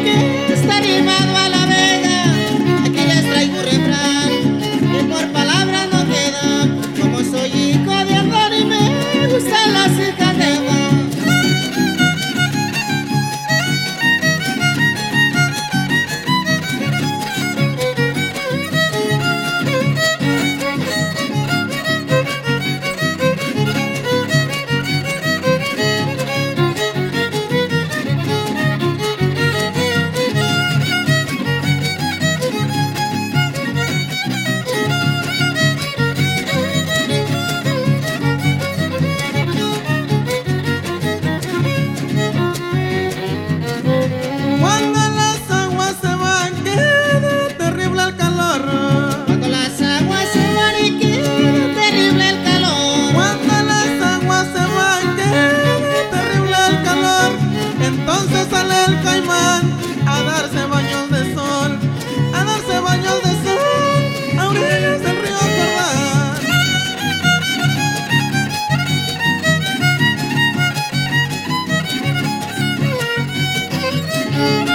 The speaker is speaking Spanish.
que está animado a la vega. Aquí les traigo un refrán que por palabras no queda. Como soy hijo de Adán y me gustan las hijas de Eva. Cuando las aguas se van, queda terrible el calor. Cuando las aguas se van y queda terrible el calor. Cuando las aguas se van, queda terrible el calor. Entonces sale el caimán a darse baños de sol, a darse baños de sol a orillas del río Jordán.